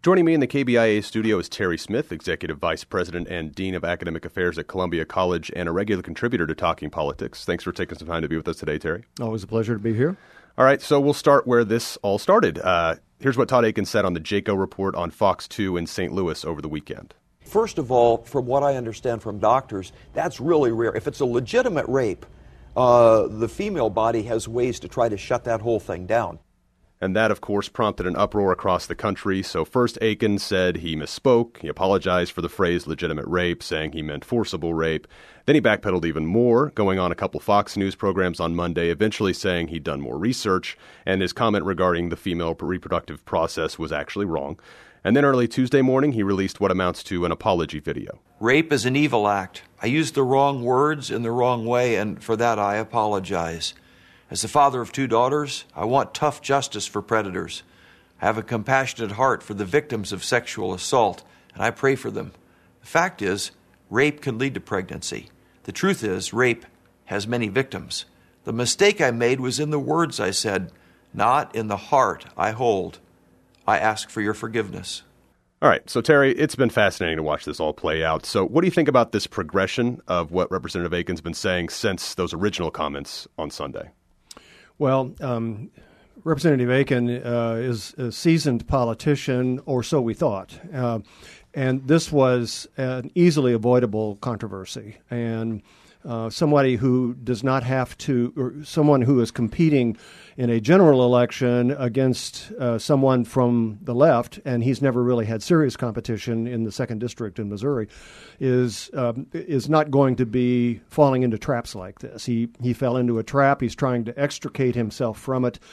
Joining me in the KBIA studio is Terry Smith, Executive Vice President and Dean of Academic Affairs at Columbia College and a regular contributor to Talking Politics. Thanks for taking some time to be with us today, Terry. Always a pleasure to be here. All right, so we'll start where this all started. Here's what Todd Akin said on the JACO report on Fox 2 in St. Louis over the weekend. First of all, from what I understand from doctors, that's really rare. If it's a legitimate rape, the female body has ways to try to shut that whole thing down. And that, of course, prompted an uproar across the country. So first, Akin said he misspoke. He apologized for the phrase legitimate rape, saying he meant forcible rape. Then he backpedaled even more, going on a couple Fox News programs on Monday, eventually saying he'd done more research, and his comment regarding the female reproductive process was actually wrong. And then early Tuesday morning, he released what amounts to an apology video. Rape is an evil act. I used the wrong words in the wrong way, and for that I apologize. As the father of 2 daughters, I want tough justice for predators. I have a compassionate heart for the victims of sexual assault, and I pray for them. The fact is, rape can lead to pregnancy. The truth is, rape has many victims. The mistake I made was in the words I said, not in the heart I hold. I ask for your forgiveness. All right, so Terry, it's been fascinating to watch this all play out. So what do you think about this progression of what Representative Akin's been saying since those original comments on Sunday? Well, Representative Akin is a seasoned politician, or so we thought. And this was an easily avoidable controversy. And somebody who does not have to, or someone who is competing in a general election against someone from the left, and he's never really had serious competition in the 2nd District in Missouri, is not going to be falling into traps like this. He fell into a trap. He's trying to extricate himself from it.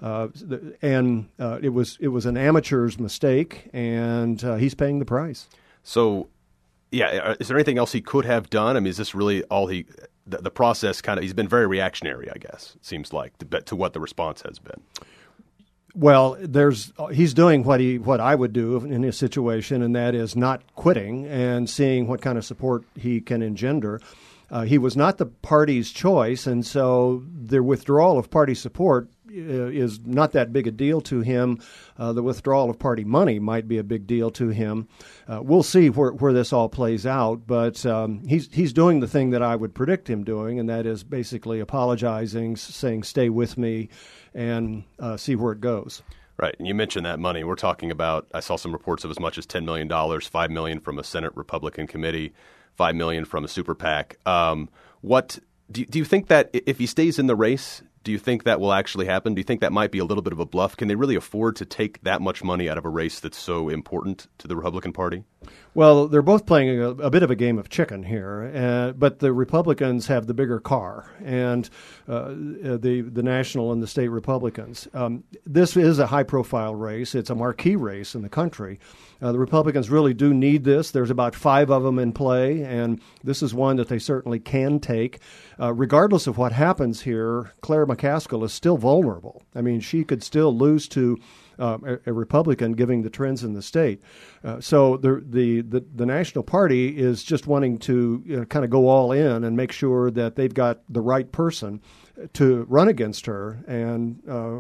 It was an amateur's mistake, and he's paying the price. So, yeah, is there anything else he could have done? I mean, is this really all the process kind of, he's been very reactionary, I guess, it seems like, to what the response has been. Well, he's doing what I would do in his situation, and that is not quitting and seeing what kind of support he can engender. He was not the party's choice, and so the withdrawal of party support is not that big a deal to him. The withdrawal of party money might be a big deal to him. We'll see where this all plays out, but he's doing the thing that I would predict him doing, and that is basically apologizing, saying stay with me, and see where it goes. Right, and you mentioned that money. We're talking about, I saw some reports of as much as $10 million, $5 million from a Senate Republican committee, $5 million from a super PAC. What do you think that if he stays in the race, do you think that will actually happen? Do you think that might be a little bit of a bluff? Can they really afford to take that much money out of a race that's so important to the Republican Party? Well, they're both playing a bit of a game of chicken here, but the Republicans have the bigger car, and the national and the state Republicans. This is a high-profile race. It's a marquee race in the country. The Republicans really do need this. There's about 5 of them in play, and this is one that they certainly can take. Regardless of what happens here, Claire McCaskill is still vulnerable. I mean, she could still lose to a Republican, given the trends in the state. So the National Party is just wanting to kind of go all in and make sure that they've got the right person to run against her. And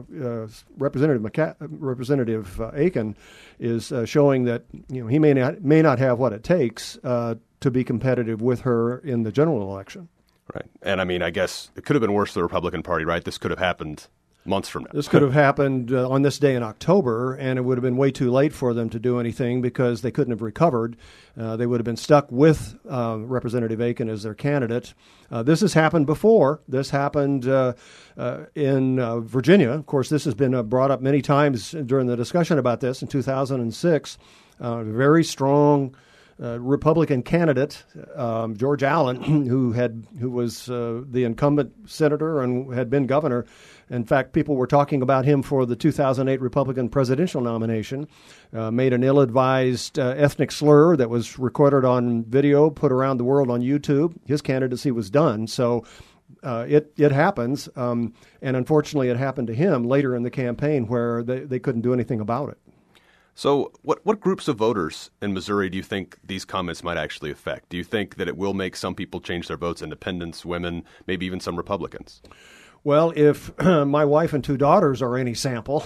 Representative Akin is showing that he may not have what it takes to be competitive with her in the general election. Right. And I mean, I guess it could have been worse for the Republican Party, right? This could have happened months from now. This could have happened on this day in October, and it would have been way too late for them to do anything because they couldn't have recovered. They would have been stuck with Representative Akin as their candidate. This has happened before. This happened in Virginia. Of course, this has been brought up many times during the discussion about this. In 2006, very strong Republican candidate, George Allen, who was the incumbent senator and had been governor. In fact, people were talking about him for the 2008 Republican presidential nomination, made an ill-advised ethnic slur that was recorded on video, put around the world on YouTube. His candidacy was done. So it happens. And unfortunately, it happened to him later in the campaign where they couldn't do anything about it. So what groups of voters in Missouri do you think these comments might actually affect? Do you think that it will make some people change their votes, independents, women, maybe even some Republicans? Well, if my wife and 2 daughters are any sample,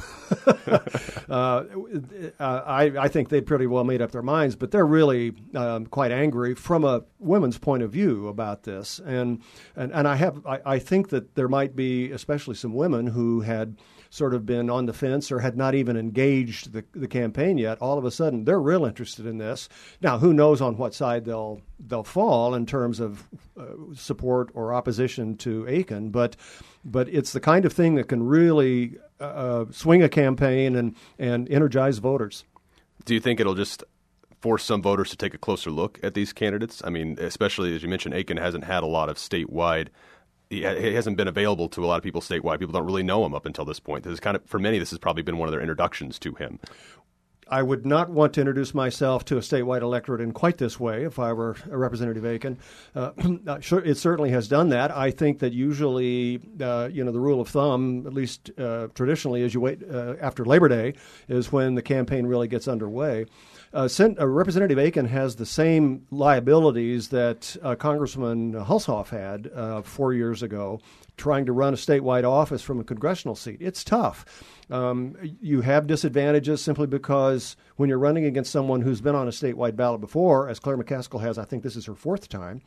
I think they'd pretty well made up their minds. But they're really quite angry from a women's point of view about this, and I think that there might be especially some women who had sort of been on the fence or had not even engaged the campaign yet. All of a sudden, they're real interested in this. Now, who knows on what side they'll fall in terms of support or opposition to Aiken, but it's the kind of thing that can really swing a campaign and energize voters. Do you think it'll just force some voters to take a closer look at these candidates? I mean, especially as you mentioned, Aiken hasn't had a lot of statewide. He hasn't been available to a lot of people statewide. People don't really know him up until this point. This is kind of, for many, this has probably been one of their introductions to him. I would not want to introduce myself to a statewide electorate in quite this way if I were a Representative Aiken. Sure, it certainly has done that. I think that usually, the rule of thumb, at least traditionally, as you wait after Labor Day, is when the campaign really gets underway. Representative Aiken has the same liabilities that Congressman Hulshoff had 4 years ago, trying to run a statewide office from a congressional seat. It's tough. You have disadvantages simply because when you're running against someone who's been on a statewide ballot before, as Claire McCaskill has, I think this is her 4th time,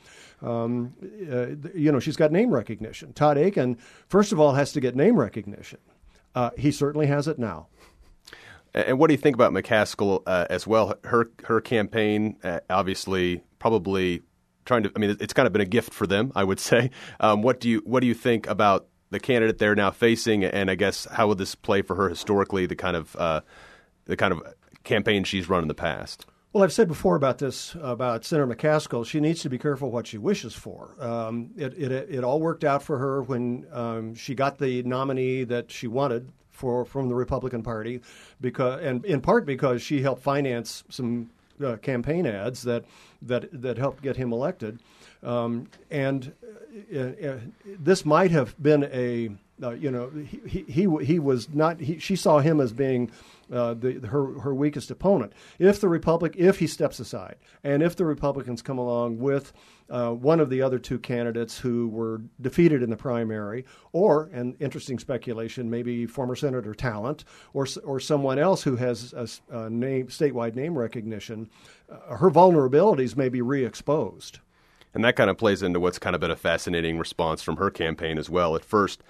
she's got name recognition. Todd Aiken, first of all, has to get name recognition. He certainly has it now. And what do you think about McCaskill as well? Her campaign, obviously, probably trying to. I mean, it's kind of been a gift for them, I would say. What do you think about the candidate they're now facing, and I guess how would this play for her historically? The kind of campaign she's run in the past. Well, I've said before about this, about Senator McCaskill. She needs to be careful what she wishes for. It all worked out for her when she got the nominee that she wanted from the Republican Party, and in part because she helped finance some campaign ads that helped get him elected. This might have been a he was not. She saw him as being her weakest opponent. If he steps aside, and if the Republicans come along with one of the other 2 candidates who were defeated in the primary, or, an interesting speculation, maybe former Senator Talent, or someone else who has a statewide name recognition, her vulnerabilities may be re-exposed. And that kind of plays into what's kind of been a fascinating response from her campaign as well. At first,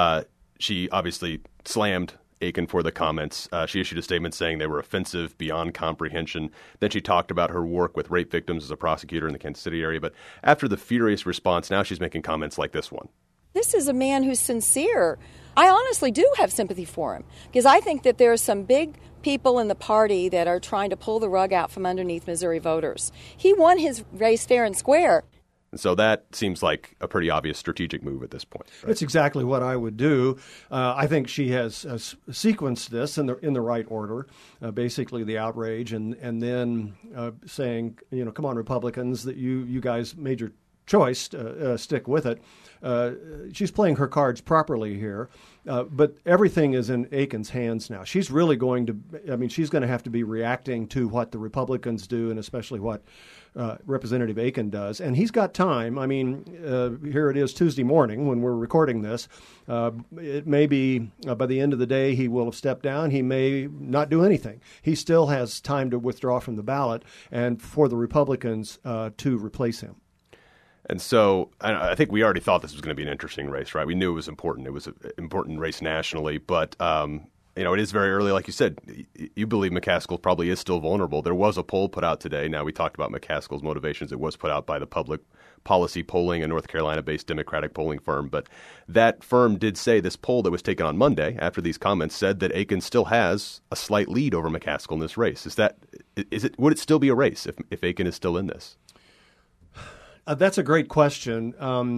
she obviously slammed Aiken for the comments. She issued a statement saying they were offensive beyond comprehension. Then she talked about her work with rape victims as a prosecutor in the Kansas City area. But after the furious response, now she's making comments like this one. This is a man who's sincere. I honestly do have sympathy for him, because I think that there are some big people in the party that are trying to pull the rug out from underneath Missouri voters. He won his race fair and square. And so that seems like a pretty obvious strategic move at this point. Right? It's exactly what I would do. I think she has sequenced this in the right order, basically the outrage, and then saying, come on, Republicans, that you guys made your choice, stick with it. She's playing her cards properly here, but everything is in Aiken's hands now. She's really going to have to be reacting to what the Republicans do, and especially what Representative Aiken does. And he's got time. I mean, here it is Tuesday morning when we're recording this. It may be by the end of the day he will have stepped down. He may not do anything. He still has time to withdraw from the ballot and for the Republicans to replace him. And so I think we already thought this was going to be an interesting race, right? We knew it was important. It was an important race nationally. But, it is very early. Like you said, you believe McCaskill probably is still vulnerable. There was a poll put out today. Now, we talked about McCaskill's motivations. It was put out by the Public Policy Polling, a North Carolina-based Democratic polling firm. But that firm did say this poll that was taken on Monday after these comments said that Aiken still has a slight lead over McCaskill in this race. Would it still be a race if Aiken is still in this? That's a great question.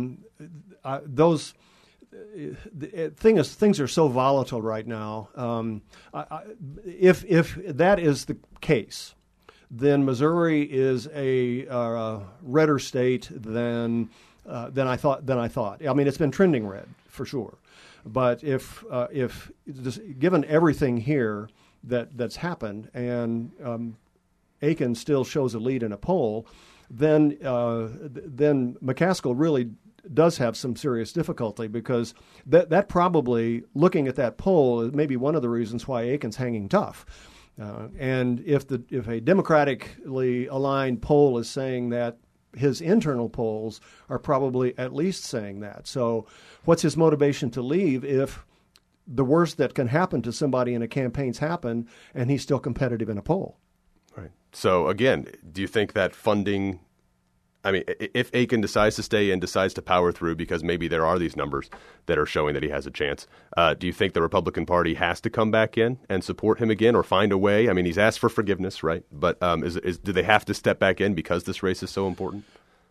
Things are so volatile right now. If that is the case, then Missouri is a redder state than I thought. I mean, it's been trending red for sure. But if given everything here that's happened, and Aiken still shows a lead in a poll, then McCaskill really does have some serious difficulty, because that probably, looking at that poll, is maybe one of the reasons why Aiken's hanging tough. And if a democratically aligned poll is saying that, his internal polls are probably at least saying that. So what's his motivation to leave if the worst that can happen to somebody in a campaign's happen and he's still competitive in a poll? Right. So again, do you think that funding, I mean, if Aiken decides to stay in, decides to power through, because maybe there are these numbers that are showing that he has a chance, do you think the Republican Party has to come back in and support him again, or find a way? I mean, he's asked for forgiveness, right? But do they have to step back in because this race is so important?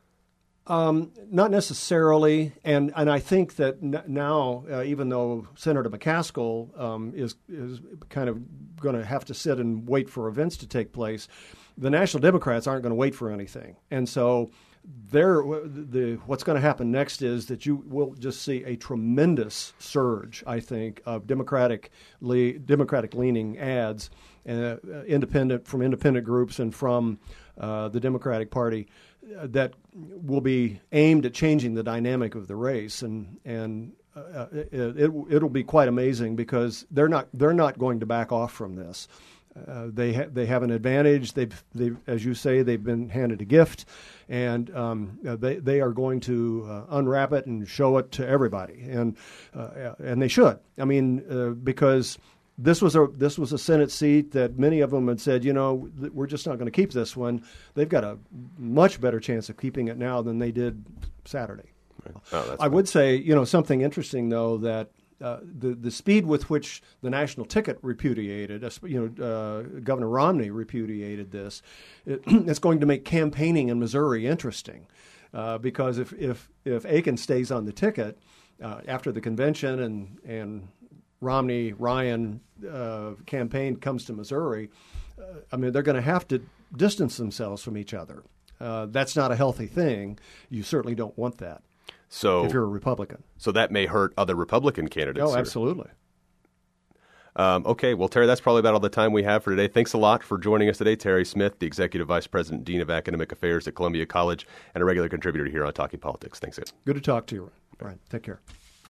Not necessarily, and I think that now, even though Senator McCaskill is kind of going to have to sit and wait for events to take place, the National Democrats aren't going to wait for anything, and so what's going to happen next is that you will just see a tremendous surge, I think, of Democratic-leaning ads, independent groups and from the Democratic Party, that will be aimed at changing the dynamic of the race, and it'll be quite amazing, because they're not going to back off from this. They have an advantage. They've as you say, they've been handed a gift, and they are going to unwrap it and show it to everybody, and they should. I mean, because this was a Senate seat that many of them had said, we're just not going to keep this one. They've got a much better chance of keeping it now than they did Saturday. Right. Oh, I would say, something interesting though, that the speed with which the national ticket repudiated, Governor Romney repudiated this, it's going to make campaigning in Missouri interesting, because if Aiken stays on the ticket after the convention and Romney-Ryan campaign comes to Missouri, they're going to have to distance themselves from each other. That's not a healthy thing. You certainly don't want that. So, if you're a Republican. So that may hurt other Republican candidates. Oh, absolutely. Okay, well, Terry, that's probably about all the time we have for today. Thanks a lot for joining us today. Terry Smith, the Executive Vice President, Dean of Academic Affairs at Columbia College, and a regular contributor here on Talking Politics. Thanks, guys. Good to talk to you, Brian. Take care.